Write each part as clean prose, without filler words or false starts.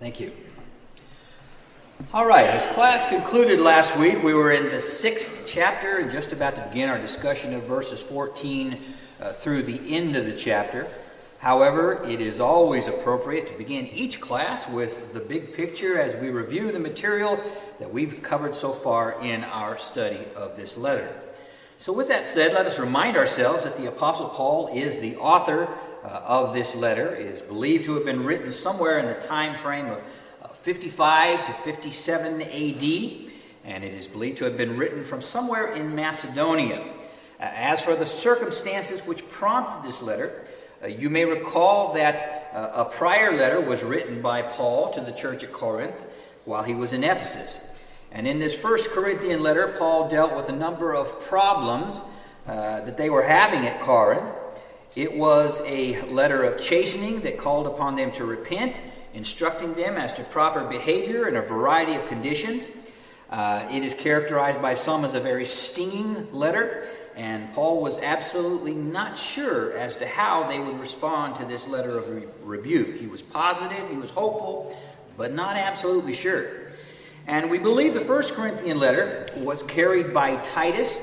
Thank you. All right, as class concluded last week, we were in the 6th chapter and just about to begin our discussion of verses 14 through the end of the chapter. However, it is always appropriate to begin each class with the big picture as we review the material that we've covered so far in our study of this letter. So with that said, let us remind ourselves that the Apostle Paul is the author of this letter. It is believed to have been written somewhere in the time frame of 55 to 57 A.D., and it is believed to have been written from somewhere in Macedonia. As for the circumstances which prompted this letter, you may recall that a prior letter was written by Paul to the church at Corinth while he was in Ephesus. And in this first Corinthian letter, Paul dealt with a number of problems that they were having at Corinth. It was a letter of chastening that called upon them to repent, instructing them as to proper behavior in a variety of conditions. It is characterized by some as a very stinging letter, and Paul was absolutely not sure as to how they would respond to this letter of rebuke. He was positive, he was hopeful, but not absolutely sure. And we believe the first Corinthian letter was carried by Titus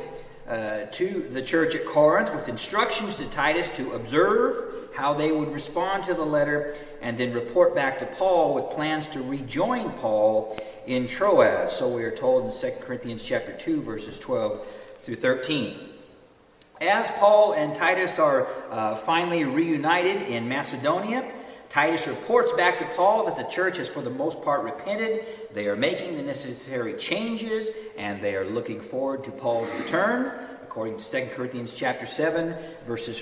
to the church at Corinth with instructions to Titus to observe how they would respond to the letter and then report back to Paul with plans to rejoin Paul in Troas. So we are told in 2 Corinthians chapter 2, verses 12 through 13. As Paul and Titus are finally reunited in Macedonia, Titus reports back to Paul that the church has for the most part repented. They are making the necessary changes, and they are looking forward to Paul's return, according to 2 Corinthians chapter 7, verses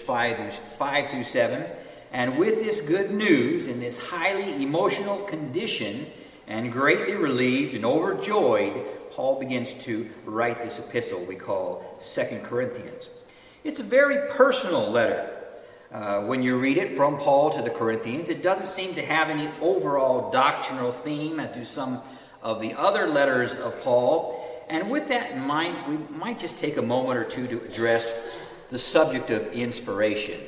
5 through 7. And with this good news, in this highly emotional condition, and greatly relieved and overjoyed, Paul begins to write this epistle we call 2 Corinthians. It's a very personal letter. When you read it from Paul to the Corinthians, it doesn't seem to have any overall doctrinal theme, as do some of the other letters of Paul. And with that in mind, we might just take a moment or two to address the subject of inspiration.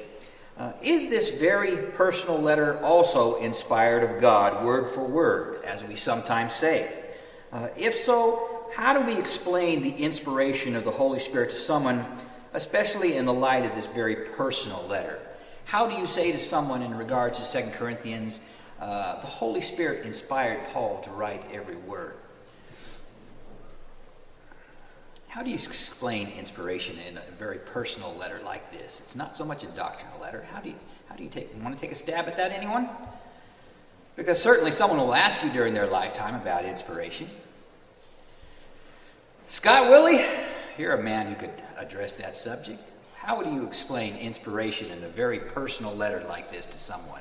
Is this very personal letter also inspired of God, word for word, as we sometimes say? If so, how do we explain the inspiration of the Holy Spirit to someone, especially in the light of this very personal letter? How do you say to someone in regards to 2 Corinthians, the Holy Spirit inspired Paul to write every word? How do you explain inspiration in a very personal letter like this? It's not so much a doctrinal letter. How do you want to take a stab at that, anyone? Because certainly someone will ask you during their lifetime about inspiration. Scott Willie, you're a man who could address that subject. How would you explain inspiration in a very personal letter like this to someone?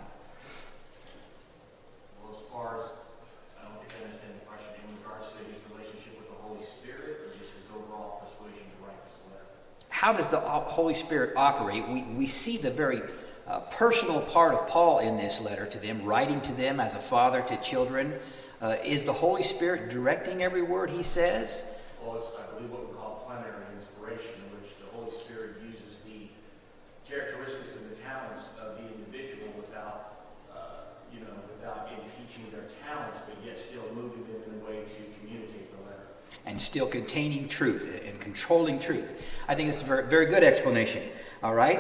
Well, as far as, I don't think I understand the question in regards to his relationship with the Holy Spirit, or just his overall persuasion to write this letter. How does the Holy Spirit operate? We see the very personal part of Paul in this letter to them, writing to them as a father to children. Is the Holy Spirit directing every word he says? Well, it's, I believe, what we call plenary inspiration, in which the Holy Spirit uses the characteristics and the talents of the individual without impeaching their talents, but yet still moving them in a way to communicate the letter. And still containing truth and controlling truth. I think it's a very, very good explanation. All right?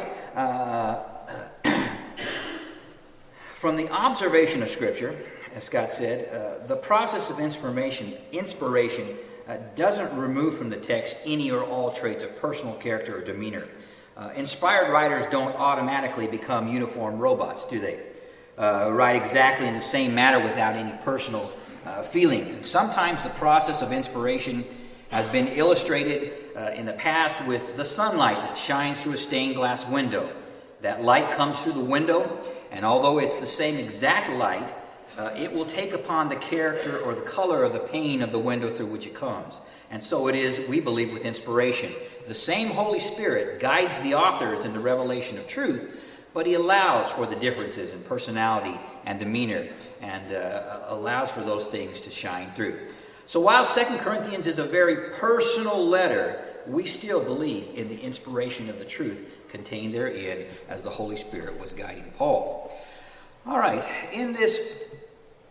From the observation of Scripture, as Scott said, the process of inspiration doesn't remove from the text any or all traits of personal character or demeanor. Inspired writers don't automatically become uniform robots, do they? Write exactly in the same manner without any personal feeling. And sometimes the process of inspiration has been illustrated in the past with the sunlight that shines through a stained glass window. That light comes through the window, and although it's the same exact light, it will take upon the character or the color of the pane of the window through which it comes. And so it is, we believe, with inspiration. The same Holy Spirit guides the authors in the revelation of truth, but he allows for the differences in personality and demeanor and allows for those things to shine through. So while 2 Corinthians is a very personal letter, we still believe in the inspiration of the truth contained therein as the Holy Spirit was guiding Paul. All right, in this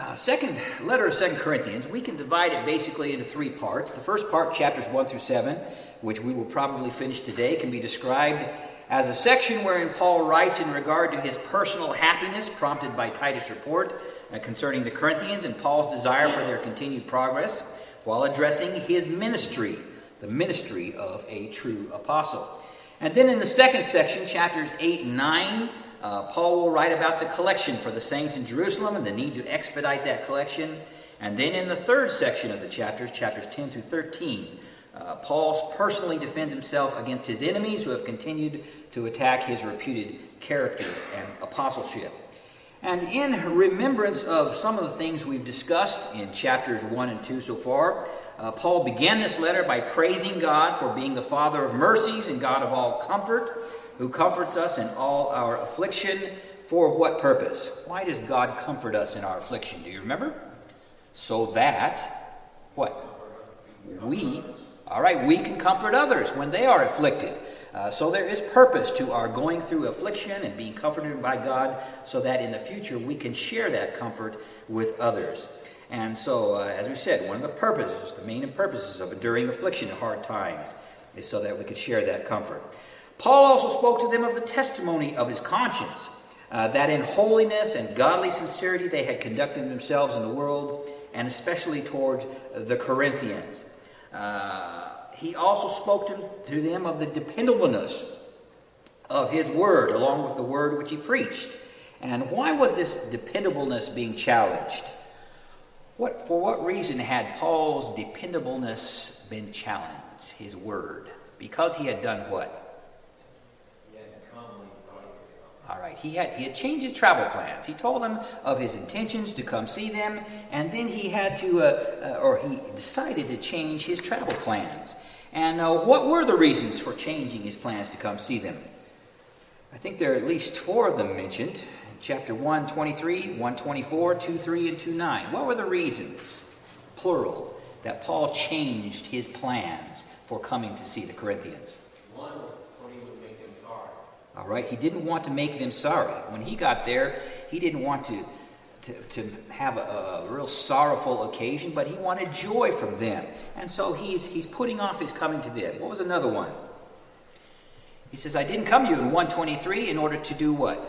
Second letter of 2 Corinthians, we can divide it basically into three parts. The first part, chapters 1 through 7, which we will probably finish today, can be described as a section wherein Paul writes in regard to his personal happiness prompted by Titus' report concerning the Corinthians and Paul's desire for their continued progress, while addressing his ministry, the ministry of a true apostle. And then in the second section, chapters 8 and 9, Paul will write about the collection for the saints in Jerusalem and the need to expedite that collection. And then in the third section of the chapters 10 through 13, Paul personally defends himself against his enemies who have continued to attack his reputed character and apostleship. And in remembrance of some of the things we've discussed in chapters 1 and 2 so far, Paul began this letter by praising God for being the Father of mercies and God of all comfort, who comforts us in all our affliction. For what purpose? Why does God comfort us in our affliction? Do you remember? So that, what? We can comfort others when they are afflicted. So there is purpose to our going through affliction and being comforted by God, so that in the future we can share that comfort with others. And so, as we said, one of the purposes, the main purposes of enduring affliction in hard times, is so that we could share that comfort. Paul also spoke to them of the testimony of his conscience, that in holiness and godly sincerity they had conducted themselves in the world, and especially towards the Corinthians. He also spoke to them of the dependableness of his word, along with the word which he preached. And why was this dependableness being challenged? For what reason had Paul's dependableness been challenged, his word? Because he had done what? All right, he had changed his travel plans. He told them of his intentions to come see them, and then he had to, he decided to change his travel plans. And what were the reasons for changing his plans to come see them? I think there are at least four of them mentioned. In chapter 1:23, 1:24, 2:3, and 2:9. What were the reasons, plural, that Paul changed his plans for coming to see the Corinthians? One was so he would make them sorry. All right, he didn't want to make them sorry. When he got there, he didn't want to have a real sorrowful occasion, but he wanted joy from them. And so he's putting off his coming to them. What was another one? He says, I didn't come to you in 1:23 in order to do what?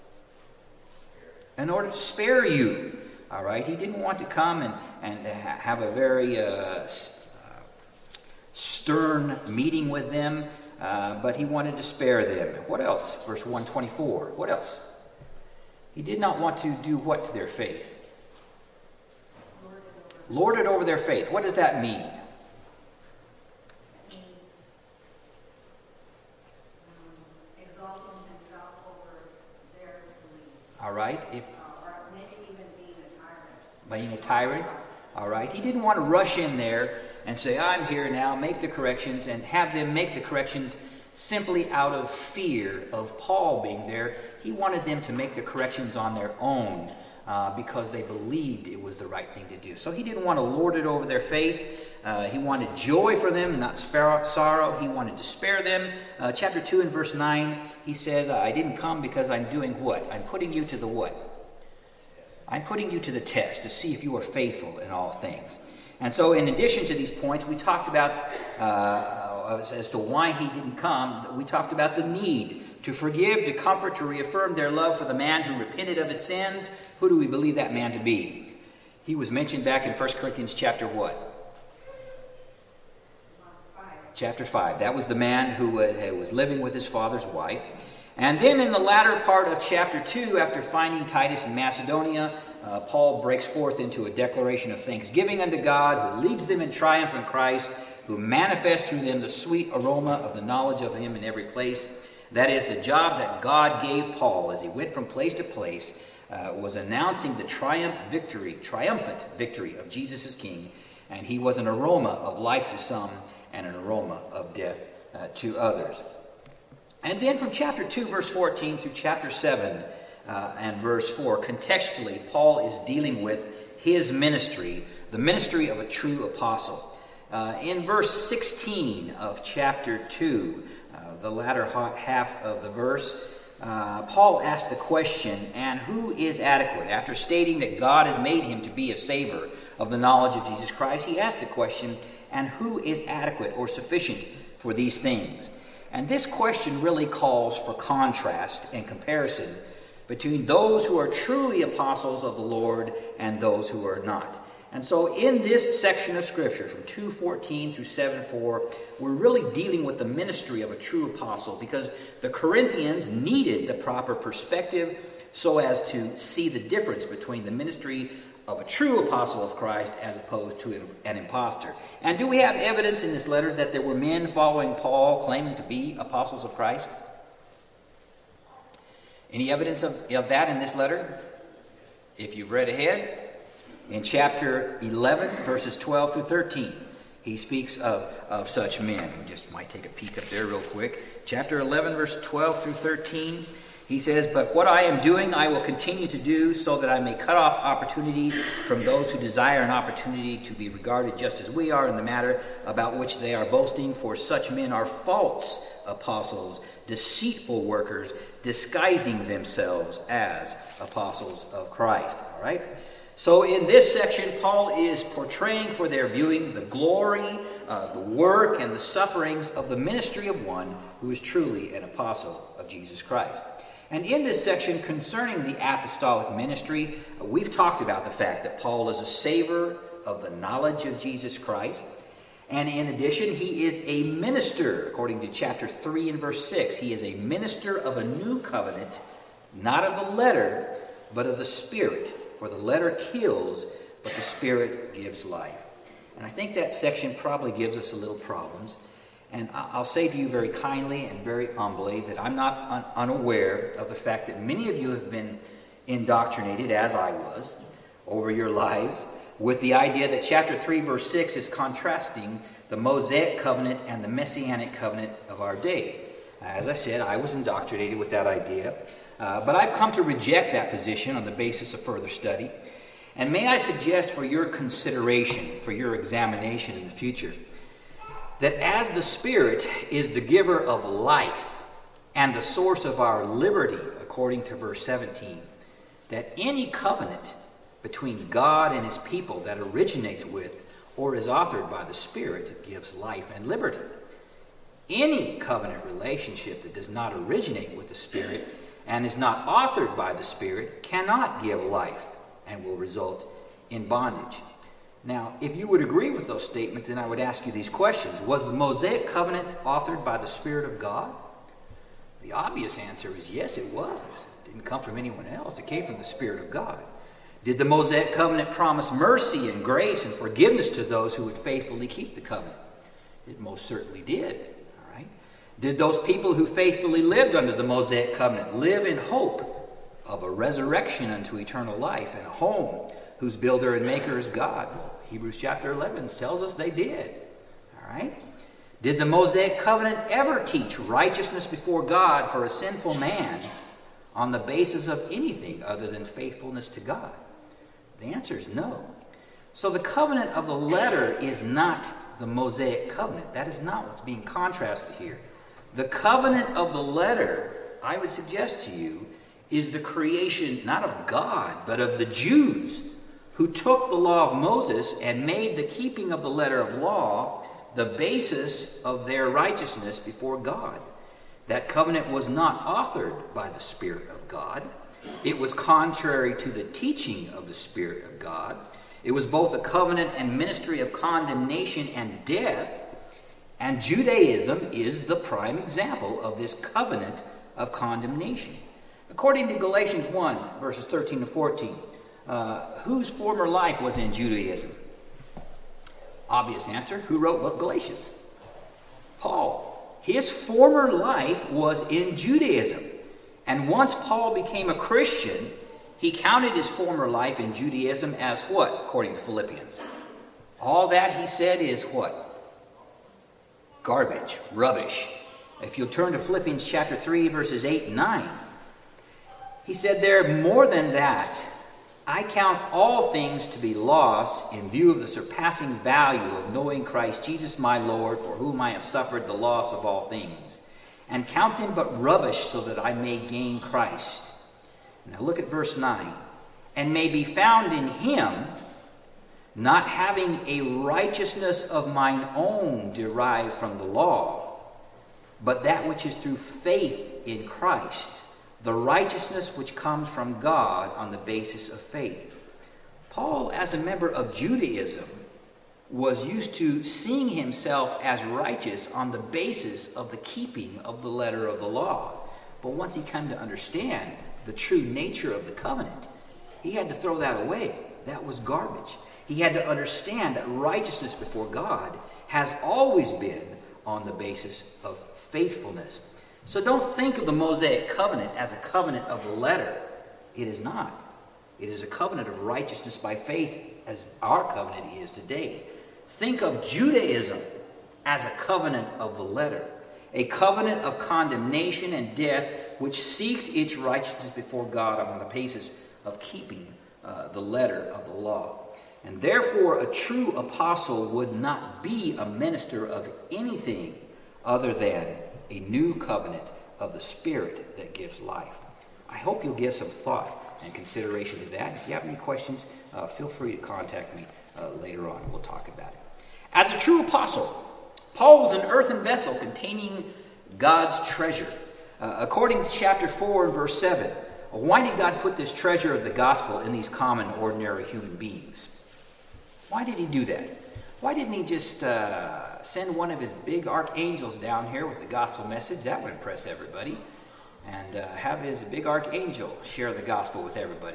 In order to spare you. All right, he didn't want to come and have a very stern meeting with them, but he wanted to spare them. What else? Verse 1:24. What else? He did not want to do what to their faith? Lord it over their faith. What does that mean? It means exalting himself over their beliefs. All right. Or maybe even being a tyrant. Being a tyrant. All right. He didn't want to rush in there and say, I'm here now, make the corrections, and have them make the corrections simply out of fear of Paul being there. He wanted them to make the corrections on their own because they believed it was the right thing to do. So he didn't want to lord it over their faith. He wanted joy for them, not sorrow. He wanted to spare them. Chapter 2 and verse 9, he says, I didn't come because I'm doing what? I'm putting you to the what? I'm putting you to the test to see if you are faithful in all things. And so in addition to these points, we talked about, as to why he didn't come, we talked about the need to forgive, to comfort, to reaffirm their love for the man who repented of his sins. Who do we believe that man to be? He was mentioned back in 1 Corinthians chapter what? 5. Chapter 5. That was the man who was living with his father's wife. And then in the latter part of chapter 2, after finding Titus in Macedonia, Paul breaks forth into a declaration of thanksgiving unto God, who leads them in triumph in Christ, who manifests through them the sweet aroma of the knowledge of him in every place. That is, the job that God gave Paul as he went from place to place was announcing the triumphant victory of Jesus as King, and he was an aroma of life to some and an aroma of death to others. And then from chapter 2, verse 14 through chapter 7 and verse 4, contextually, Paul is dealing with his ministry, the ministry of a true apostle. In verse 16 of chapter 2, the latter half of the verse, Paul asked the question, and who is adequate? After stating that God has made him to be a savor of the knowledge of Jesus Christ, he asked the question, and who is adequate or sufficient for these things? And this question really calls for contrast and comparison between those who are truly apostles of the Lord and those who are not. And so in this section of Scripture, from 2:14 through 7:4, we're really dealing with the ministry of a true apostle, because the Corinthians needed the proper perspective so as to see the difference between the ministry of a true apostle of Christ as opposed to an impostor. And do we have evidence in this letter that there were men following Paul claiming to be apostles of Christ? Any evidence of that in this letter? If you've read ahead, in chapter 11, verses 12 through 13, he speaks of such men. We just might take a peek up there real quick. Chapter 11, verse 12 through 13, he says, "But what I am doing I will continue to do, so that I may cut off opportunity from those who desire an opportunity to be regarded just as we are in the matter about which they are boasting. For such men are false apostles, deceitful workers, disguising themselves as apostles of Christ." All right? So in this section, Paul is portraying for their viewing the glory, the work, and the sufferings of the ministry of one who is truly an apostle of Jesus Christ. And in this section concerning the apostolic ministry, we've talked about the fact that Paul is a savor of the knowledge of Jesus Christ. And in addition, he is a minister, according to chapter 3 and verse 6. He is a minister of a new covenant, not of the letter, but of the Spirit. For the letter kills, but the Spirit gives life. And I think that section probably gives us a little problems. And I'll say to you very kindly and very humbly that I'm not unaware of the fact that many of you have been indoctrinated, as I was, over your lives, with the idea that chapter 3, verse 6 is contrasting the Mosaic covenant and the Messianic covenant of our day. As I said, I was indoctrinated with that idea. But I've come to reject that position on the basis of further study. And may I suggest for your consideration, for your examination in the future, that as the Spirit is the giver of life and the source of our liberty, according to verse 17, that any covenant between God and his people that originates with or is authored by the Spirit gives life and liberty. Any covenant relationship that does not originate with the Spirit and is not authored by the Spirit cannot give life and will result in bondage. Now, if you would agree with those statements, then I would ask you these questions. Was the Mosaic covenant authored by the Spirit of God? The obvious answer is yes, it was. It didn't come from anyone else. It came from the Spirit of God. Did the Mosaic covenant promise mercy and grace and forgiveness to those who would faithfully keep the covenant? It most certainly did. All right. Did those people who faithfully lived under the Mosaic covenant live in hope of a resurrection unto eternal life and a home whose builder and maker is God? Hebrews chapter 11 tells us they did. All right. Did the Mosaic covenant ever teach righteousness before God for a sinful man on the basis of anything other than faithfulness to God? The answer is no. So the covenant of the letter is not the Mosaic covenant. That is not what's being contrasted here. The covenant of the letter, I would suggest to you, is the creation not of God, but of the Jews who took the law of Moses and made the keeping of the letter of law the basis of their righteousness before God. That covenant was not authored by the Spirit of God. It was contrary to the teaching of the Spirit of God. It was both a covenant and ministry of condemnation and death. And Judaism is the prime example of this covenant of condemnation. According to Galatians 1, verses 13 to 14, whose former life was in Judaism? Obvious answer. Who wrote what Galatians? Paul. His former life was in Judaism. And once Paul became a Christian, he counted his former life in Judaism as what, according to Philippians? All that, he said, is what? Garbage, rubbish. If you'll turn to Philippians chapter 3, verses 8 and 9, he said there, more than that, I count all things to be loss in view of the surpassing value of knowing Christ Jesus my Lord, for whom I have suffered the loss of all things, and count them but rubbish so that I may gain Christ. Now look at verse 9. And may be found in him, not having a righteousness of mine own derived from the law, but that which is through faith in Christ, the righteousness which comes from God on the basis of faith. Paul, as a member of Judaism, was used to seeing himself as righteous on the basis of the keeping of the letter of the law. But once he came to understand the true nature of the covenant, he had to throw that away. That was garbage. He had to understand that righteousness before God has always been on the basis of faithfulness. So don't think of the Mosaic covenant as a covenant of the letter. It is not. It is a covenant of righteousness by faith, as our covenant is today. Think of Judaism as a covenant of the letter, a covenant of condemnation and death which seeks its righteousness before God on the basis of keeping the letter of the law. And therefore, a true apostle would not be a minister of anything other than a new covenant of the Spirit that gives life. I hope you'll give some thought and consideration to that. If you have any questions, feel free to contact me later on. We'll talk about it. As a true apostle, Paul was an earthen vessel containing God's treasure. According to chapter 4 and verse 7, why did God put this treasure of the gospel in these common, ordinary human beings? Why did he do that? Why didn't he just send one of his big archangels down here with the gospel message? That would impress everybody. And have his big archangel share the gospel with everybody.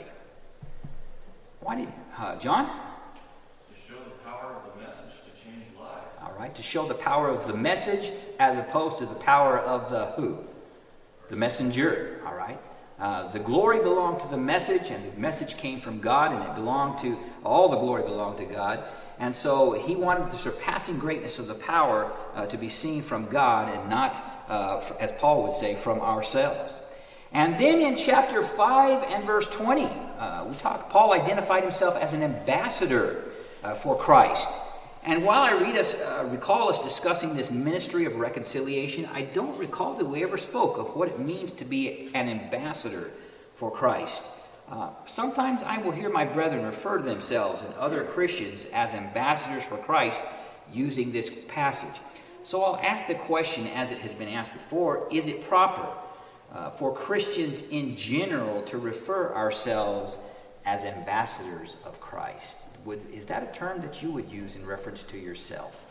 Why did John? To show the power of the message to change lives. All right, to show the power of the message as opposed to the power of the who? The messenger. All right. The glory belonged to the message, and the message came from God, and it belonged to, all the glory belonged to God. And so he wanted the surpassing greatness of the power to be seen from God and not, as Paul would say, from ourselves. And then in chapter 5 and verse 20, Paul identified himself as an ambassador for Christ. And while I recall us discussing this ministry of reconciliation, I don't recall that we ever spoke of what it means to be an ambassador for Christ. Sometimes I will hear my brethren refer to themselves and other Christians as ambassadors for Christ using this passage. So I'll ask the question as it has been asked before, is it proper for Christians in general to refer ourselves as ambassadors of Christ? Is that a term that you would use in reference to yourself?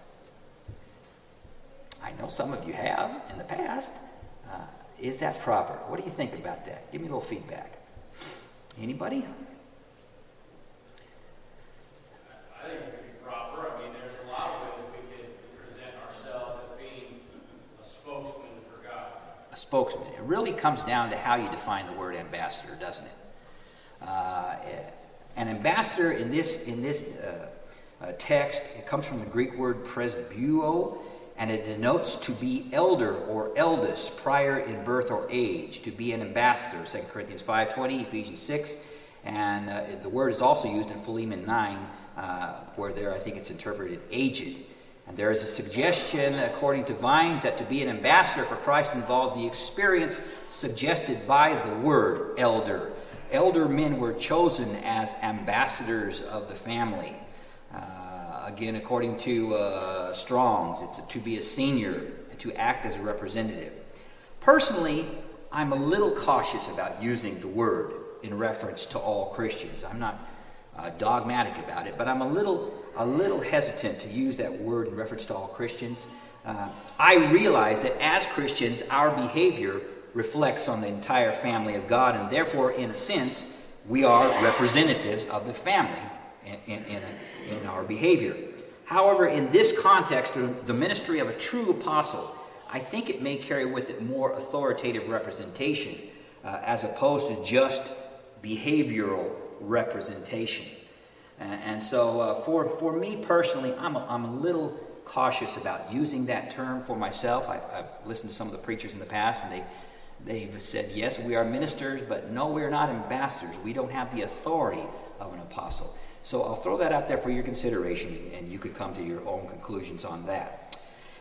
I know some of you have in the past. Is that proper? What do you think about that? Give me a little feedback. Anybody? I think it would be proper. I mean, there's a lot of ways we can present ourselves as being a spokesman for God. A spokesman. It really comes down to how you define the word ambassador, doesn't it? An ambassador in this text, it comes from the Greek word presbyo, and it denotes to be elder or eldest, prior in birth or age, to be an ambassador. 2 Corinthians 5:20, Ephesians 6, and the word is also used in Philemon 9, where there I think it's interpreted aged. And there is a suggestion, according to Vines, that to be an ambassador for Christ involves the experience suggested by the word elder. Elder men were chosen as ambassadors of the family. Again, according to Strong's, it's to be a senior and to act as a representative. Personally, I'm a little cautious about using the word in reference to all Christians. I'm not dogmatic about it, but I'm a little hesitant to use that word in reference to all Christians. I realize that as Christians, our behavior reflects on the entire family of God, and therefore, in a sense, we are representatives of the family in our behavior. However, in this context, the ministry of a true apostle, I think it may carry with it more authoritative representation as opposed to just behavioral representation. And so for me personally, I'm a little cautious about using that term for myself. I've listened to some of the preachers in the past, and they've said, yes, we are ministers, but no, we're not ambassadors. We don't have the authority of an apostle. So I'll throw that out there for your consideration, and you can come to your own conclusions on that.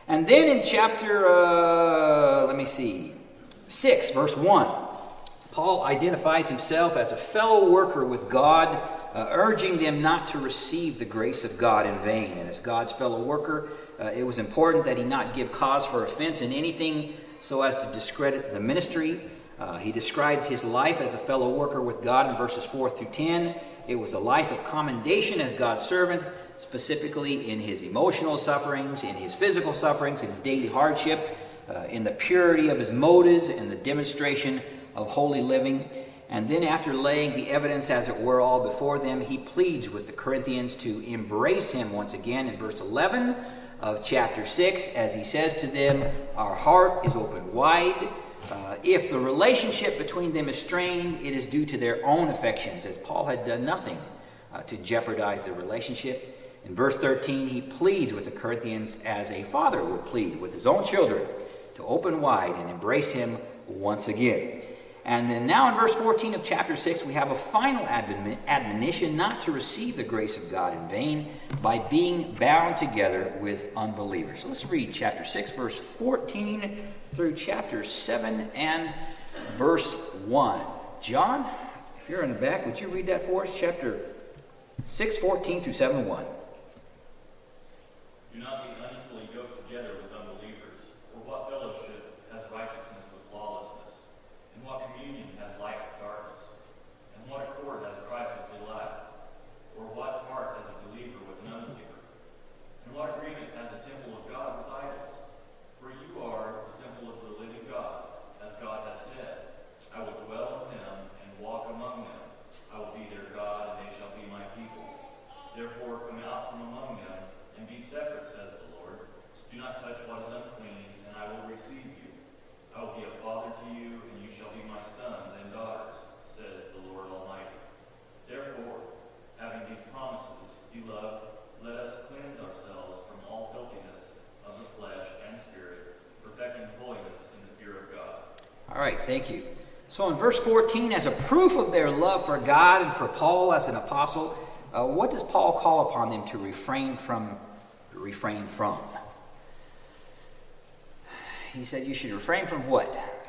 And then in chapter, 6, verse 1, Paul identifies himself as a fellow worker with God, urging them not to receive the grace of God in vain. And as God's fellow worker, it was important that he not give cause for offense in anything so as to discredit the ministry. He describes his life as a fellow worker with God in verses 4 through 10. It was a life of commendation as God's servant, specifically in his emotional sufferings, in his physical sufferings, in his daily hardship, in the purity of his motives, and the demonstration of holy living. And then after laying the evidence, as it were, all before them, he pleads with the Corinthians to embrace him once again in verse 11 of chapter 6, as he says to them, our heart is open wide. If the relationship between them is strained, it is due to their own affections, as Paul had done nothing to jeopardize the relationship. In verse 13, he pleads with the Corinthians as a father would plead with his own children to open wide and embrace him once again. And then now in verse 14 of chapter 6, we have a final admonition not to receive the grace of God in vain by being bound together with unbelievers. So let's read chapter 6, verse 14 through chapter 7 and verse 1. John, if you're in the back, would you read that for us? Chapter 6, 14 through 7, 1. Do not be unequally yoked together with unbelievers. For what fellowship has righteousness with lawlessness? And what communion has light with darkness? And what accord has Christ with Belial? Or what part has a believer with an unbeliever? And what agreement has a temple of God with idols? For you are the temple of the living God, as God has said, I will dwell in them and walk among them. I will be their God, and they shall be my people. Therefore come out from among them, and be separate, says the Lord. Do not touch what is unclean, and I will receive you. I will be a father to you, and you shall be my sons and daughters, says the Lord Almighty. Therefore, having these promises, beloved, let us cleanse ourselves from all filthiness of the flesh and spirit, perfecting holiness in the fear of God. All right, thank you. So in verse 14, as a proof of their love for God and for Paul as an apostle, what does Paul call upon them to refrain from? He said you should refrain from what?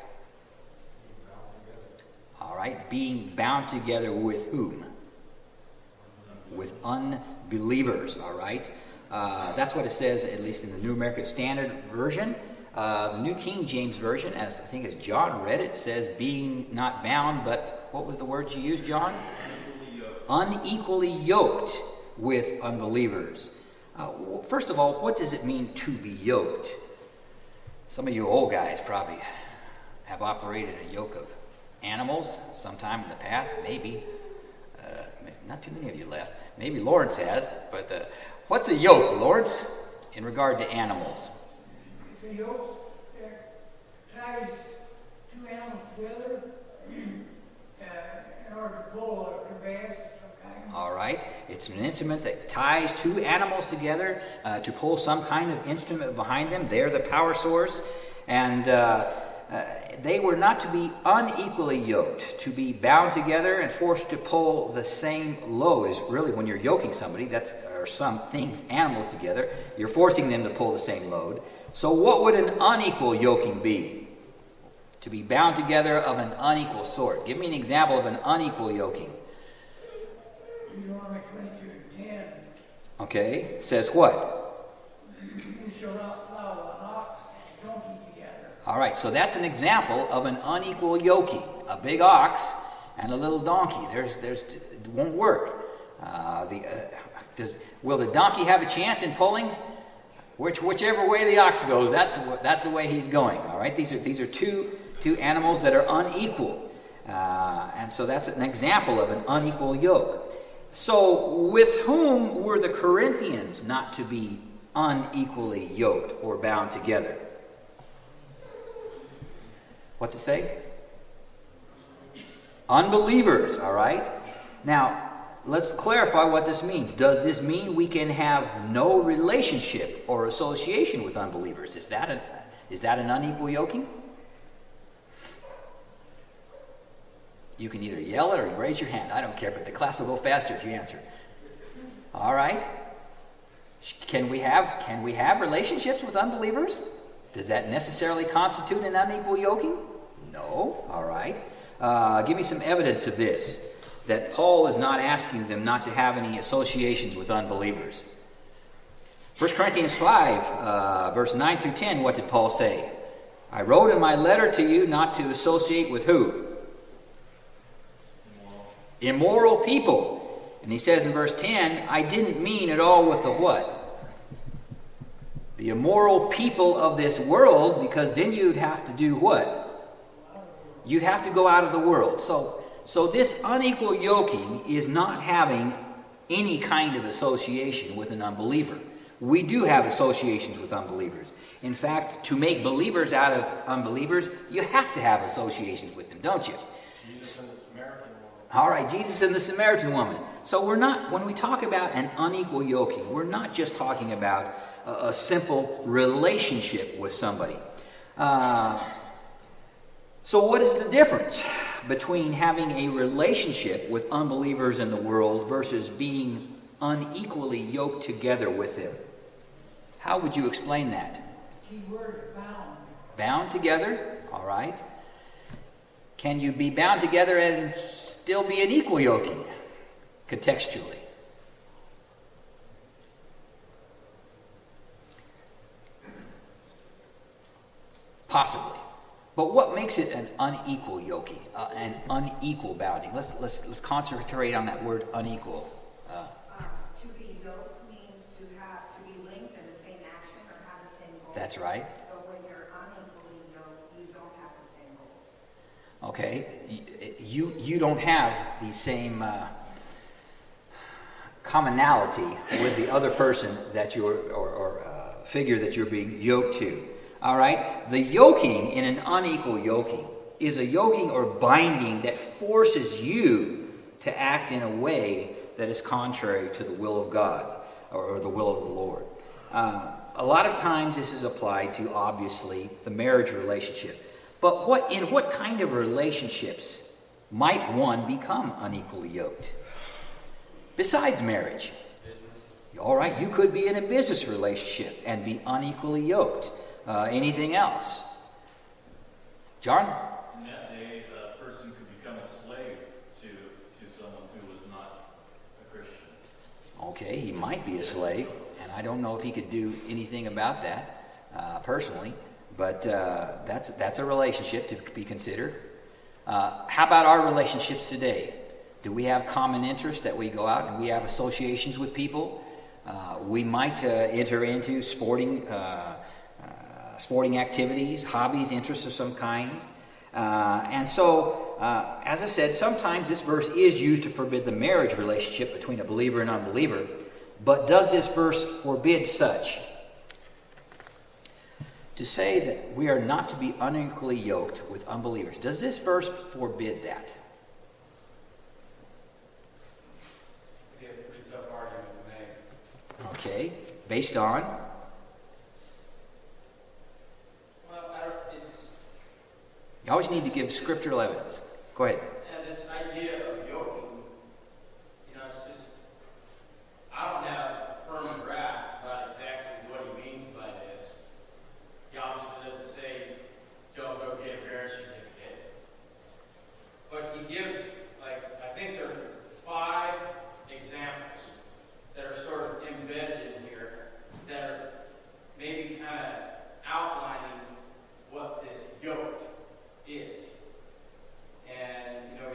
All right, being bound together with whom? With unbelievers, all right? That's what it says, at least in the New American Standard Version. The New King James Version, as I think as John read it, says being not bound, but what was the word you used, John? Unequally yoked with unbelievers. First of all, what does it mean to be yoked? Some of you old guys probably have operated a yoke of animals sometime in the past. Maybe. Not too many of you left. Maybe Lawrence has. But what's a yoke, Lawrence, in regard to animals? It's a yoke that ties two animals together in order to pull a conveyance of some kind. All right. It's an instrument that ties two animals together to pull some kind of instrument behind them. They're the power source. And they were not to be unequally yoked, to be bound together and forced to pull the same load. Is really when you're yoking somebody, or some things, animals together, you're forcing them to pull the same load. So what would an unequal yoking be? To be bound together of an unequal sort. Give me an example of an unequal yoking. Deuteronomy 22:10. Okay, it says what? You shall not plow an ox and a donkey together. All right, so that's an example of an unequal yoking. A big ox and a little donkey. It won't work. Will the donkey have a chance in pulling? Whichever way the ox goes, that's the way he's going. All right, these are two animals that are unequal, and so that's an example of an unequal yoke. So, with whom were the Corinthians not to be unequally yoked or bound together? What's it say? Unbelievers, all right? Now, let's clarify what this means. Does this mean we can have no relationship or association with unbelievers? Is that an unequal yoking? You can either yell it or raise your hand. I don't care, but the class will go faster if you answer. All right? Can we have relationships with unbelievers? Does that necessarily constitute an unequal yoking? No. All right. Give me some evidence of this, that Paul is not asking them not to have any associations with unbelievers. 1 Corinthians 5, verse 9 through 10, what did Paul say? I wrote in my letter to you not to associate with who? Immoral people. And he says in verse 10, I didn't mean at all with the what? The immoral people of this world, because then you'd have to do what? You'd have to go out of the world. So this unequal yoking is not having any kind of association with an unbeliever. We do have associations with unbelievers. In fact, to make believers out of unbelievers, you have to have associations with them, don't you? Jesus and the Samaritan woman. All right, Jesus and the Samaritan woman. So when we talk about an unequal yoking, we're not just talking about a simple relationship with somebody. So what is the difference between having a relationship with unbelievers in the world versus being unequally yoked together with them? How would you explain that? Key word is bound. Bound together? All right. Can you be bound together and still be an equal yoking, contextually? Possibly. But what makes it an unequal yoking, an unequal bounding? Let's concentrate on that word unequal. To be yoked means to be linked in the same action or have the same goals. That's right. So when you're unequally yoked, you don't have the same goals. Okay, you don't have the same commonality with the other person that you're or figure that you're being yoked to. All right, the yoking in an unequal yoking is a yoking or binding that forces you to act in a way that is contrary to the will of God or the will of the Lord. A lot of times this is applied to, obviously, the marriage relationship. But in what kind of relationships might one become unequally yoked? Besides marriage. Business. All right, you could be in a business relationship and be unequally yoked. Anything else? John? In that day, a person could become a slave to someone who was not a Christian. Okay, he might be a slave, and I don't know if he could do anything about that personally, but that's a relationship to be considered. How about our relationships today? Do we have common interests that we go out and we have associations with people? We might enter into sporting activities, hobbies, interests of some kind. And so, as I said, sometimes this verse is used to forbid the marriage relationship between a believer and unbeliever. But does this verse forbid such? To say that we are not to be unequally yoked with unbelievers, does this verse forbid that? It'd be a pretty tough argument to make. Okay, based on? Well, it's You always need to give scriptural evidence. Go ahead. and this idea of yoking. It's just I don't have a firm grasp about exactly what he means by this. He obviously doesn't say don't go get a marriage certificate, but he gives I think there are 5 examples that are sort of embedded in here that are maybe kind of outlining what this yoke is. And,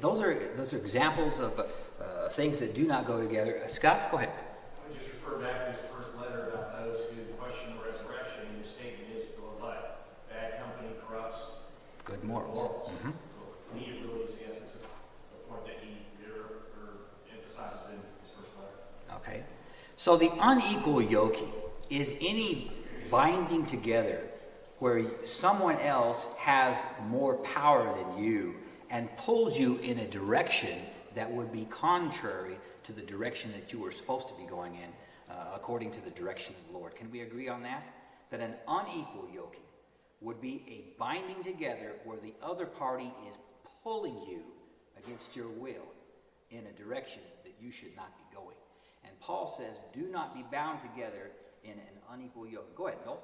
those are examples of things that do not go together. Scott, go ahead. I would just refer back to his first letter about those who question the resurrection, and the statement is to what? Bad company corrupts Good morals. Mm-hmm. So to me, it really is the essence of the point that he emphasizes in his first letter. Okay. So the unequal yoking is any binding together where someone else has more power than you and pulls you in a direction that would be contrary to the direction that you were supposed to be going in, according to the direction of the Lord. Can we agree on that? That an unequal yoking would be a binding together where the other party is pulling you against your will in a direction that you should not be going. And Paul says, do not be bound together in an unequal yoke. Go ahead, Noel.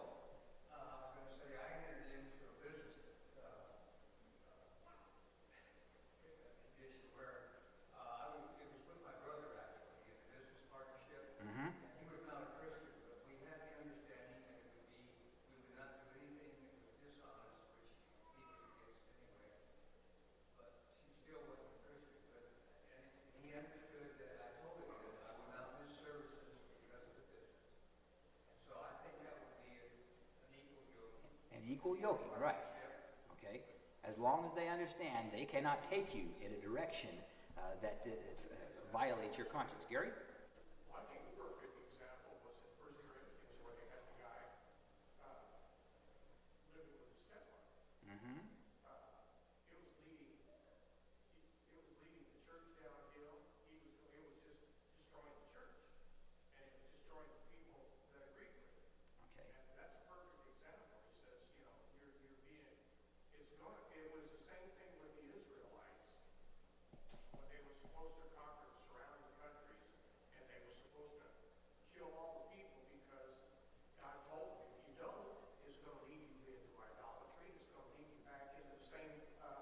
Equal yoking, right. Okay. As long as they understand they cannot take you in a direction that violates your conscience. Gary? Well, I think the perfect example was in 1 Corinthians where they had the guy living with his stepmother. Mm-hmm. It was leading the church downhill. It was just destroying the church. And it was destroying the people that agreed with it. Okay. And that's a perfect example. He says, it was the same thing with the Israelites when they were supposed to conquer the surrounding countries, and they were supposed to kill all the people because God told them, if you don't, it's going to lead you into idolatry. It's going to lead you back into the same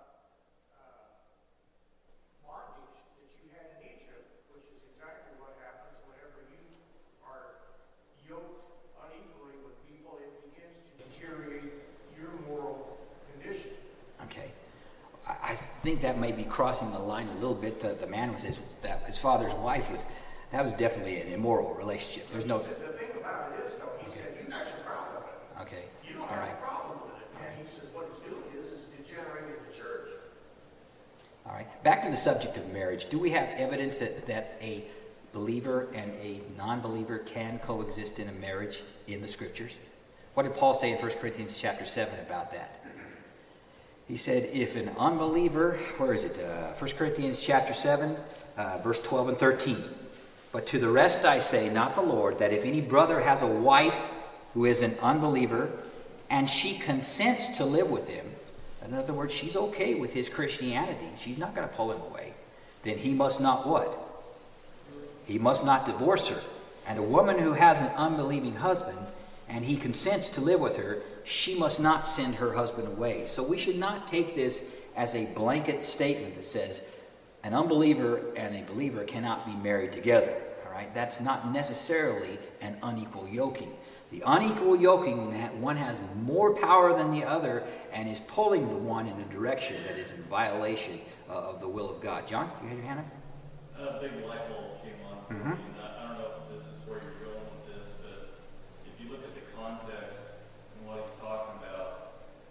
bondage that you had in Egypt, which is exactly what happens whenever you are yoked unequally with people. It begins to deteriorate your moral condition. Okay. I think that may be crossing the line a little bit. The man with his father's wife was definitely an immoral relationship. There's no. The thing about it is, though, he said, you got your problem with it. Okay. You don't have a problem with it. And he says what it's doing is degenerating the church. All right. Back to the subject of marriage. Do we have evidence that a believer and a non-believer can coexist in a marriage in the Scriptures? What did Paul say in 1 Corinthians chapter 7 about that? He said, if an unbeliever, where is it? 1 Corinthians chapter 7, verse 12 and 13. But to the rest I say, not the Lord, that if any brother has a wife who is an unbeliever, and she consents to live with him, in other words, she's okay with his Christianity, she's not going to pull him away, then he must not what? He must not divorce her. And a woman who has an unbelieving husband, and he consents to live with her, she must not send her husband away. So we should not take this as a blanket statement that says an unbeliever and a believer cannot be married together. All right, that's not necessarily an unequal yoking. The unequal yoking, one has more power than the other and is pulling the one in a direction that is in violation of the will of God. John, you had your hand up? A big light bulb came on for me. I don't know if this is where you're going with this, but if you look at the context and what he's talking about,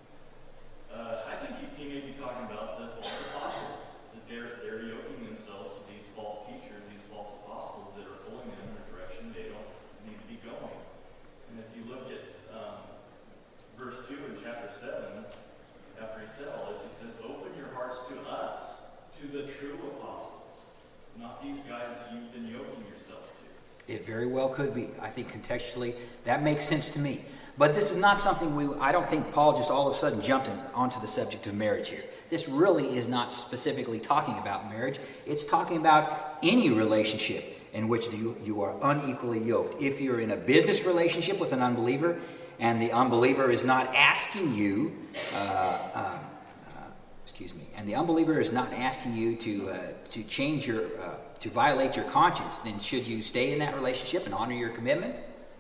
I think he may be talking about the false apostles. That they're yoking themselves to these false teachers, these false apostles that are pulling them in a direction they don't need to be going. And if you look at verse 2 in chapter 7, after he said all this, he says, open your hearts to us, to the true apostles, not these guys that you've been yoking yourselves to. It very well could be. I think contextually that makes sense to me. But this is not something I don't think Paul just all of a sudden jumped onto the subject of marriage here. This really is not specifically talking about marriage. It's talking about any relationship in which you are unequally yoked. If you're in a business relationship with an unbeliever and the unbeliever is not asking you, and the unbeliever is not asking you to change your, to violate your conscience, then should you stay in that relationship and honor your commitment?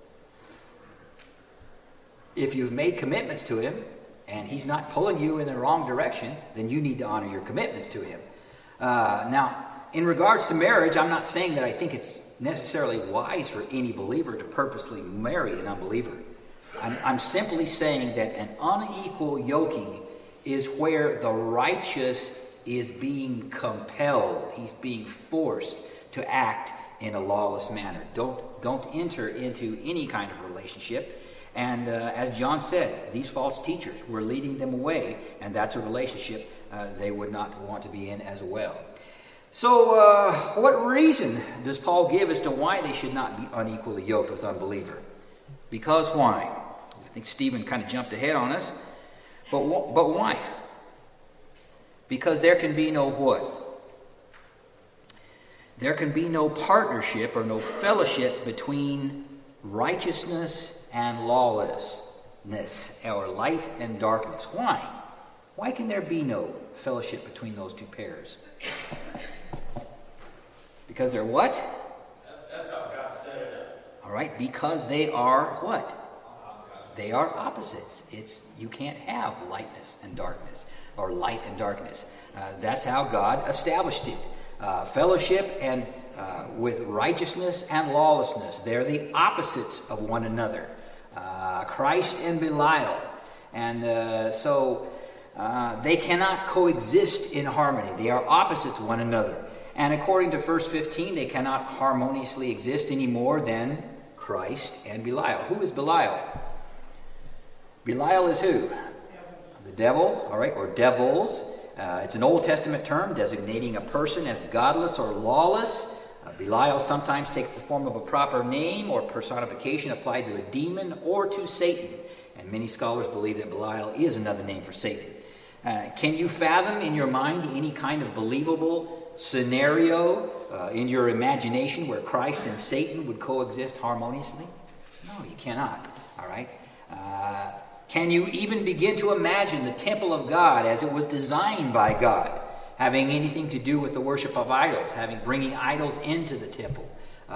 If you've made commitments to him and he's not pulling you in the wrong direction, then you need to honor your commitments to him. Now, in regards to marriage, I'm not saying that I think it's necessarily wise for any believer to purposely marry an unbeliever. I'm simply saying that an unequal yoking is where the righteous is being compelled. He's being forced to act in a lawless manner. Don't enter into any kind of relationship. And as John said, these false teachers were leading them away, and that's a relationship they would not want to be in as well. So what reason does Paul give as to why they should not be unequally yoked with unbeliever? Because why? I think Stephen kind of jumped ahead on us. But why? Because there can be no what? There can be no partnership or no fellowship between righteousness and lawlessness, or light and darkness. Why? Why can there be no fellowship between those two pairs? Because they're what? That's how God set it up. All right, because they are what? They are opposites. You can't have lightness and darkness, or light and darkness. That's how God established it. Fellowship and with righteousness and lawlessness. They're the opposites of one another. Christ and Belial. And so they cannot coexist in harmony. They are opposites of one another. And according to verse 15, they cannot harmoniously exist any more than Christ and Belial. Who is Belial? Belial is who? The devil, all right, or devils. It's an Old Testament term designating a person as godless or lawless. Belial sometimes takes the form of a proper name or personification applied to a demon or to Satan. And many scholars believe that Belial is another name for Satan. Can you fathom in your mind any kind of believable scenario in your imagination where Christ and Satan would coexist harmoniously? No, you cannot. All right. Can you even begin to imagine the temple of God as it was designed by God, having anything to do with the worship of idols, bringing idols into the temple,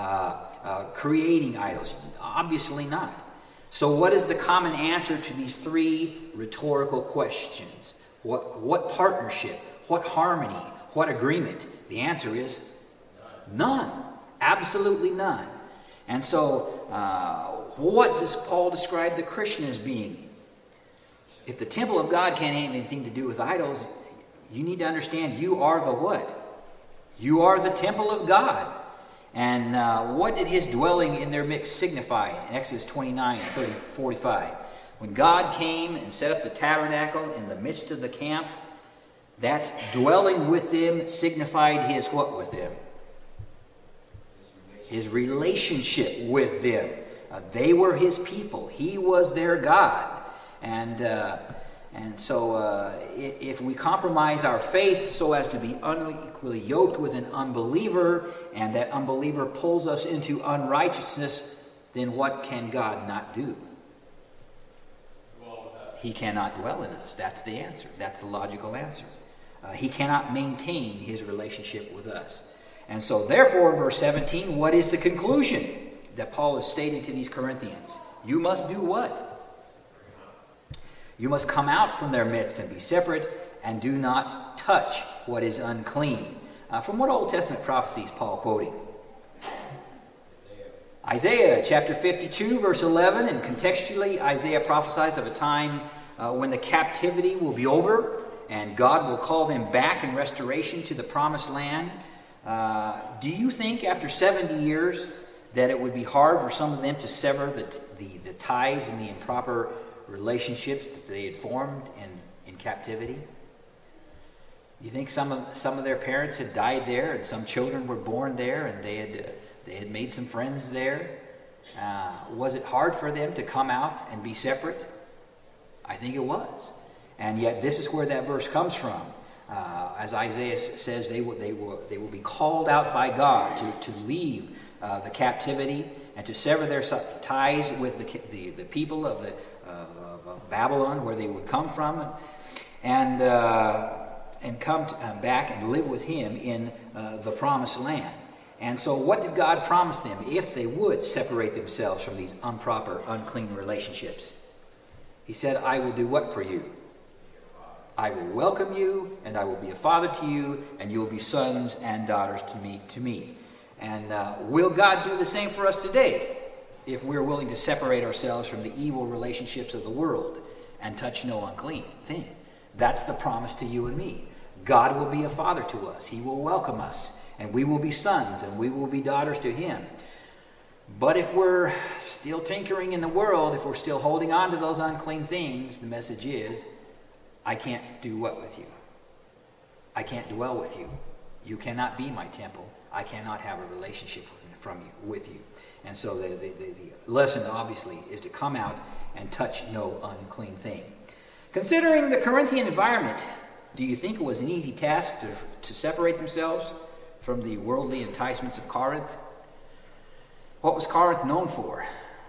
creating idols? Obviously not. So what is the common answer to these three rhetorical questions? What partnership? What harmony? What agreement? The answer is none. Absolutely none. And so what does Paul describe the Christian as being? If the temple of God can't have anything to do with idols, you need to understand you are the what? You are the temple of God. And what did his dwelling in their midst signify in Exodus 29, 45? When God came and set up the tabernacle in the midst of the camp, that dwelling with them signified his what with them? His relationship with them. They were his people. He was their God. And so if we compromise our faith so as to be unequally yoked with an unbeliever, and that unbeliever pulls us into unrighteousness, then what can God not do? He cannot dwell in us. That's the answer. That's the logical answer. He cannot maintain his relationship with us. And so therefore, verse 17, what is the conclusion that Paul is stating to these Corinthians? You must do what? You must come out from their midst and be separate, and do not touch what is unclean. From what Old Testament prophecy is Paul quoting? Isaiah chapter 52, verse 11, and contextually, Isaiah prophesies of a time when the captivity will be over, and God will call them back in restoration to the promised land. Do you think after 70 years that it would be hard for some of them to sever the ties and the improper relationships that they had formed in captivity? You think some of their parents had died there, and some children were born there, and they had made some friends there? Was it hard for them to come out and be separate? I think it was. And yet this is where that verse comes from. As Isaiah says, they will be called out by God to leave the captivity and to sever their ties with the people of Babylon, where they would come from, and come back and live with him in the promised land. And so what did God promise them if they would separate themselves from these improper, unclean relationships? He said, I will do what for you? I will welcome you, and I will be a father to you, and you will be sons and daughters to me. And will God do the same for us today if we're willing to separate ourselves from the evil relationships of the world and touch no unclean thing? That's the promise to you and me. God will be a father to us. He will welcome us, and we will be sons, and we will be daughters to him. But if we're still tinkering in the world, if we're still holding on to those unclean things, the message is, I can't do what with you? I can't dwell with you. You cannot be my temple. I cannot have a relationship with you. And so the lesson, obviously, is to come out and touch no unclean thing. Considering the Corinthian environment, do you think it was an easy task to separate themselves from the worldly enticements of Corinth? What was Corinth known for?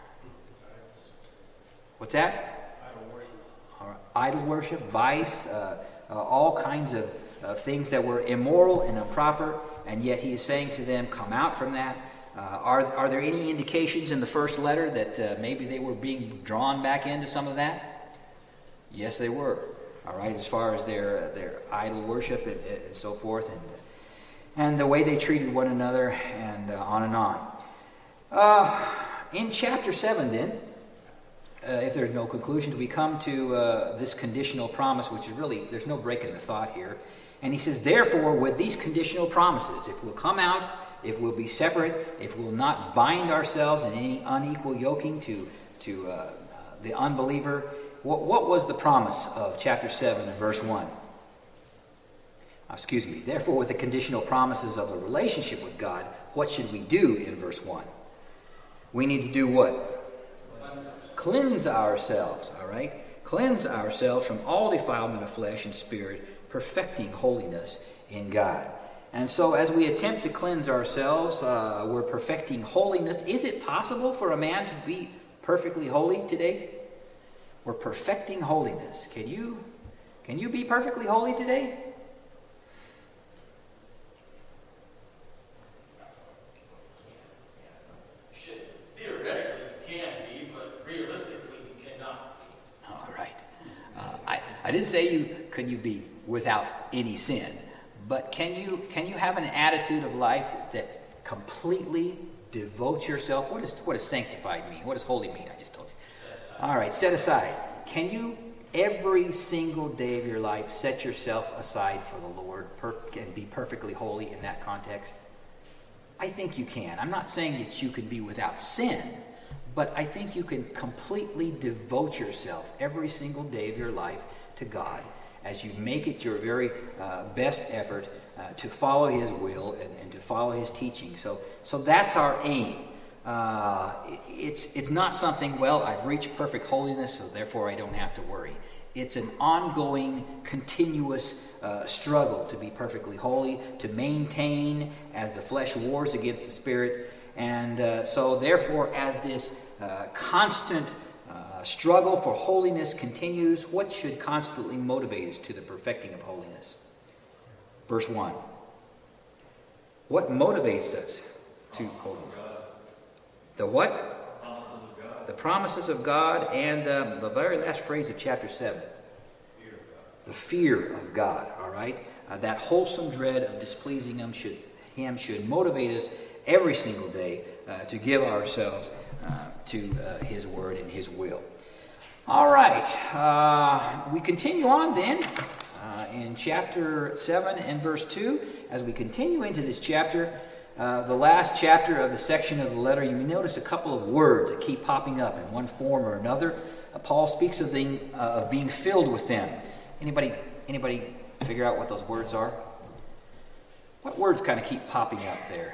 What's that? Idol worship. Idol worship, vice, all kinds of things that were immoral and improper, and yet he is saying to them, come out from that. Are there any indications in the first letter that maybe they were being drawn back into some of that? Yes, they were. All right, as far as their idol worship and so forth, and the way they treated one another, and on and on. In chapter 7, then, if there's no conclusions, we come to this conditional promise, which is really, there's no break in the thought here. And he says, therefore, with these conditional promises, if we'll come out, if we'll be separate, if we'll not bind ourselves in any unequal yoking to the unbeliever, what was the promise of chapter 7 and verse 1? Therefore, with the conditional promises of a relationship with God, what should we do in verse 1? We need to do what? Cleanse ourselves, all right? Cleanse ourselves from all defilement of flesh and spirit, perfecting holiness in God. And so as we attempt to cleanse ourselves, we're perfecting holiness. Is it possible for a man to be perfectly holy today? We're perfecting holiness. Can you be perfectly holy today? Theoretically, you can be, but realistically, you cannot be. All right. I didn't say can you be without any sin, but can you have an attitude of life that completely devotes yourself? What does sanctified mean? What does holy mean? I just told you. All right, set aside. Can you every single day of your life set yourself aside for the Lord and be perfectly holy in that context? I think you can. I'm not saying that you can be without sin, but I think you can completely devote yourself every single day of your life to God as you make it your very best effort to follow his will and to follow his teaching. So that's our aim. It's not something, well, I've reached perfect holiness, so therefore I don't have to worry. It's an ongoing, continuous struggle to be perfectly holy, to maintain as the flesh wars against the spirit. And so therefore, as this constant struggle for holiness continues, what should constantly motivate us to the perfecting of holiness? Verse 1. What motivates us to holiness? The what? Promises of God. The promises of God, and the very last phrase of chapter 7. Fear of God. The fear of God, all right? That wholesome dread of displeasing him should motivate us every single day to give ourselves to his word and his will. All right, we continue on then in chapter 7 and verse 2. As we continue into this chapter, the last chapter of the section of the letter, you notice a couple of words that keep popping up in one form or another. Paul speaks of being filled with them. Anybody figure out what those words are? What words kind of keep popping up there?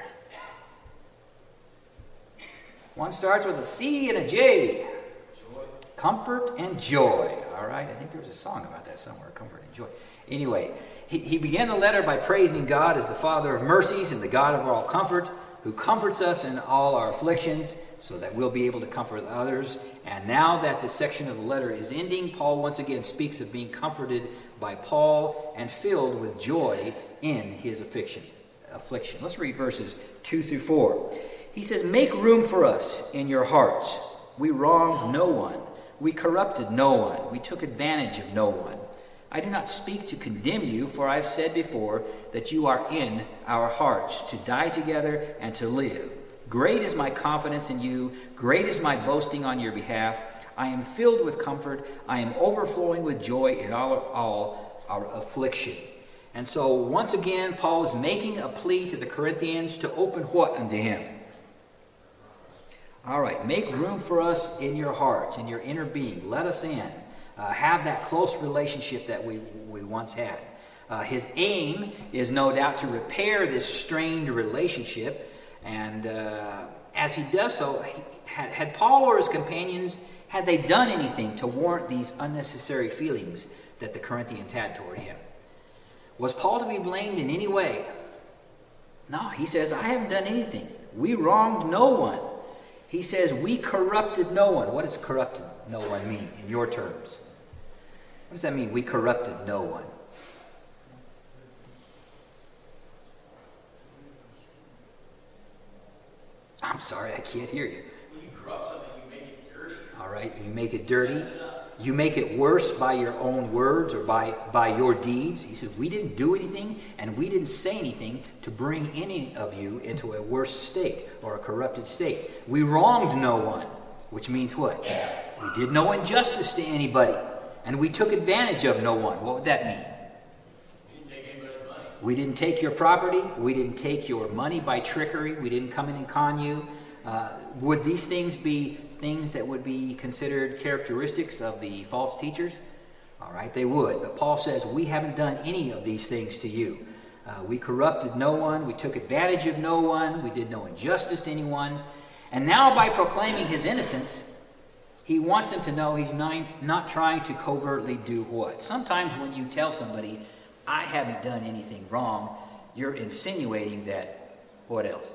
One starts with a C and a J. Joy. Comfort and joy. All right, I think there was a song about that somewhere, comfort and joy. Anyway, he began the letter by praising God as the Father of mercies and the God of all comfort, who comforts us in all our afflictions so that we'll be able to comfort others. And now that this section of the letter is ending, Paul once again speaks of being comforted by Paul and filled with joy in his affliction. Let's read verses 2 through 4. He says, "Make room for us in your hearts. We wronged no one. We corrupted no one. We took advantage of no one. I do not speak to condemn you, for I have said before that you are in our hearts, to die together and to live. Great is my confidence in you. Great is my boasting on your behalf. I am filled with comfort. I am overflowing with joy in all our affliction. And so once again, Paul is making a plea to the Corinthians to open what unto him? All right, make room for us in your hearts, in your inner being. Let us in. Have that close relationship that we once had. His aim is no doubt to repair this strained relationship. And as he does so, had Paul or his companions, had they done anything to warrant these unnecessary feelings that the Corinthians had toward him? Was Paul to be blamed in any way? No, he says, I haven't done anything. We wronged no one. He says, we corrupted no one. What does corrupted no one mean in your terms? What does that mean, we corrupted no one? I'm sorry, I can't hear you. When you corrupt something, you make it dirty. All right, you make it dirty. You make it worse by your own words or by your deeds. He says, we didn't do anything and we didn't say anything to bring any of you into a worse state or a corrupted state. We wronged no one, which means what? We did no injustice to anybody. And we took advantage of no one. What would that mean? We didn't take anybody's money. We didn't take your property. We didn't take your money by trickery. We didn't come in and con you. Would these things be things that would be considered characteristics of the false teachers? All right, they would. But Paul says, we haven't done any of these things to you. We corrupted no one. We took advantage of no one. We did no injustice to anyone. And now by proclaiming his innocence, he wants them to know he's not trying to covertly do what? Sometimes when you tell somebody, I haven't done anything wrong, you're insinuating that, what else?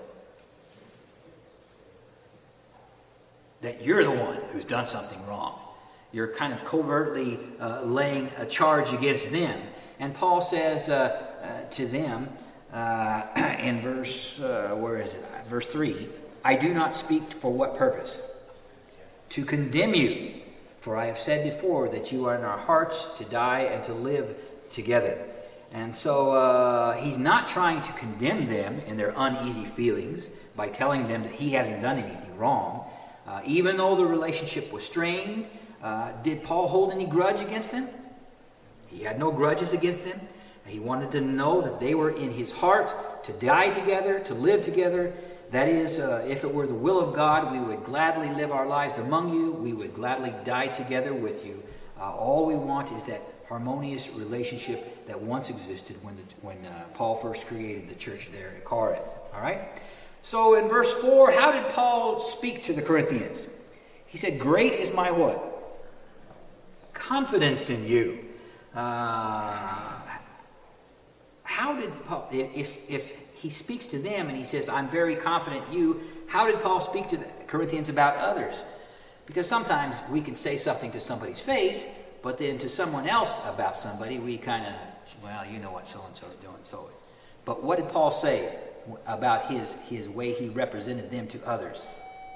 That you're the one who's done something wrong. You're kind of covertly laying a charge against them. And Paul says to them in verse, Verse 3, I do not speak for what purpose? To condemn you. For I have said before that you are in our hearts to die and to live together. And so he's not trying to condemn them in their uneasy feelings by telling them that he hasn't done anything wrong. Even though the relationship was strained, did Paul hold any grudge against them? He had no grudges against them. He wanted to know that they were in his heart to die together, to live together. That is, if it were the will of God, we would gladly live our lives among you. We would gladly die together with you. All we want is that harmonious relationship that once existed when Paul first created the church there at Corinth. All right? So in verse 4, how did Paul speak to the Corinthians? He said, great is my what? Confidence in you. How did Paul, if he speaks to them and he says, I'm very confident in you, how did Paul speak to the Corinthians about others? Because sometimes we can say something to somebody's face, but then to someone else about somebody, we kind of, well, you know what so-and-so is doing. So, but what did Paul say about his way he represented them to others?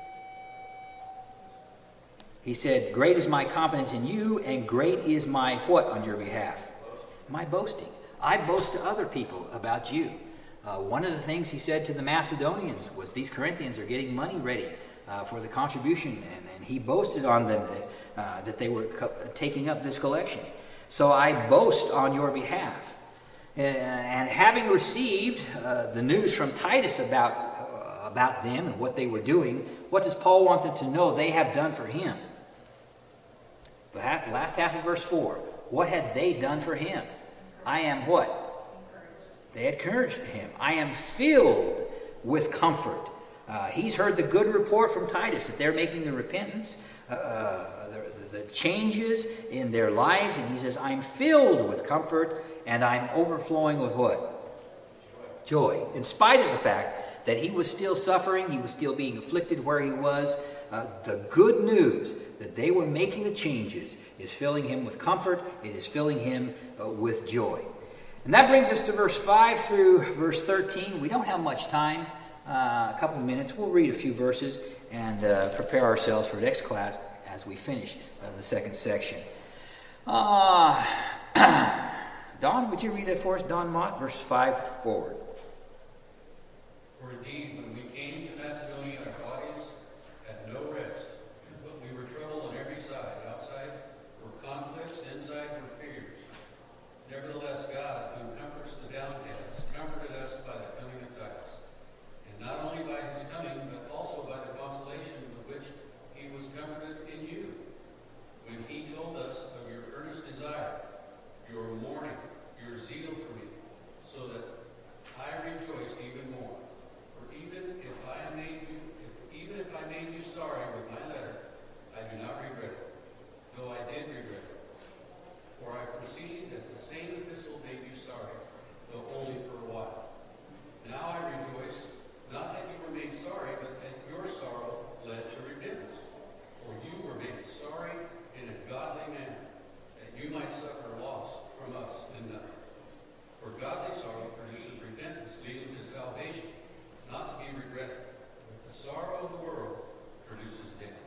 He said, great is my confidence in you, and great is my what on your behalf? My boasting. I boast to other people about you. One of the things he said to the Macedonians was these Corinthians are getting money ready for the contribution, and he boasted on them that they were taking up this collection. So I boast on your behalf. And having received the news from Titus about them and what they were doing, what does Paul want them to know they have done for him? The last half of verse 4. What had they done for him? I am what? They had encouraged him. I am filled with comfort. He's heard the good report from Titus that they're making the repentance, the changes in their lives, and he says, I'm filled with comfort, and I'm overflowing with what? Joy. In spite of the fact that he was still suffering, he was still being afflicted where he was, the good news that they were making the changes is filling him with comfort. It is filling him with joy. And that brings us to verse 5 through verse 13. We don't have much time, a couple of minutes. We'll read a few verses and prepare ourselves for next class as we finish the second section. Don, would you read that for us? Don Mott, verses 5 forward. For indeed, when we came to Macedonia, our bodies had no rest, but we were troubled on every side. Outside were conflicts, inside were fears. Nevertheless, God, who comforts the downcast, comforted us by the coming of Titus. And not only by his coming, but also by the consolation with which he was comforted in you, when he told us of your earnest desire, your mourning, your zeal for me, so that I rejoiced even more. For even if I made you sorry with my letter, I do not regret it, though I did regret it. For I perceived that the same epistle made you sorry, though only for a while. Now I rejoice, not that you were made sorry, but that your sorrow led to repentance. For you were made sorry in a godly manner, that you might suffer loss from us in nothing. For godly sorrow produces repentance, leading to salvation, not to be regretted. But the sorrow of the world produces death.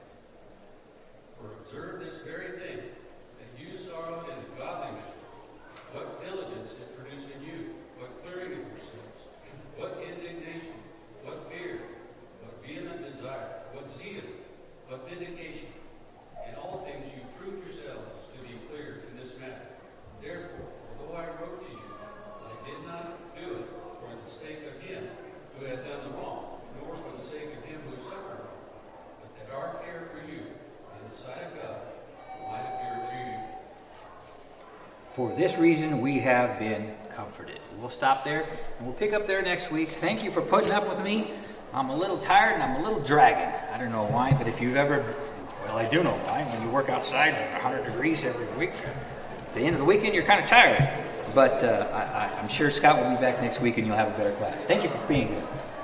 For observe this very thing, that you sorrowed in a godly manner. What diligence it produced in you, what clearing of yourselves, what indignation, what fear, what vehement desire, what zeal, what vindication. In all things you proved yourselves to be clear in this matter. Therefore, although I wrote to you, I did not do it for the sake of him who had done the wrong, nor for the sake of him who suffered wrong, but that our care for you in the sight of God might appear to you. For this reason we have been comforted. We'll stop there, and we'll pick up there next week. Thank you for putting up with me. I'm a little tired, and I'm a little dragging. I don't know why, but if you've ever... Well, I do know why. When you work outside at 100 degrees every week, at the end of the weekend, you're kind of tired. But I'm sure Scott will be back next week, and you'll have a better class. Thank you for being here.